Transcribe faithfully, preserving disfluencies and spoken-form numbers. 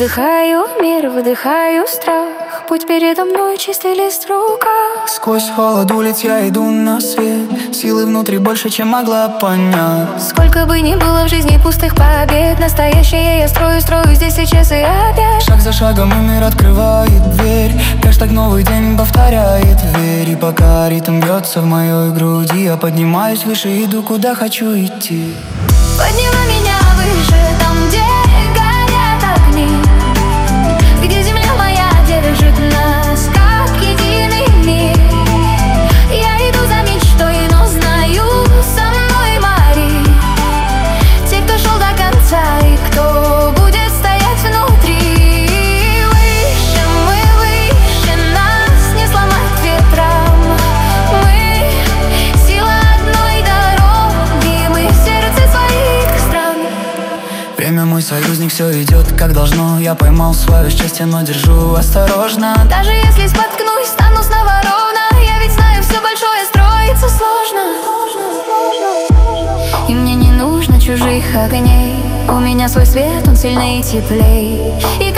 Вдыхаю мир, выдыхаю страх. Путь передо мной чистый лист в руках. Сквозь холод улиц я иду на свет. Силы внутри больше, чем могла понять. Сколько бы ни было в жизни пустых побед, настоящее я строю, строю здесь, сейчас и опять. Шаг за шагом и мир открывает дверь. Хэштег новый день повторяет верь. И пока ритм бьется в моей груди, я поднимаюсь выше, иду куда хочу идти. Подняла меня выше, там, где горят огни, где земля моя держит нас, как единый мир. Я иду за мечтой, но знаю, со мной Мари. Те, кто шел до конца и кто будет стоять внутри. Выше мы, выше нас не сломать ветром. Мы сила одной дороги, мы в сердце своих стран. Время мой союзник, все идет как должно. Я поймал свое счастье, но держу осторожно. Даже если споткнусь, стану снова ровно. Я ведь знаю, все большое строится сложно. И мне не нужно чужих огней. У меня свой свет, он сильнее и теплей. И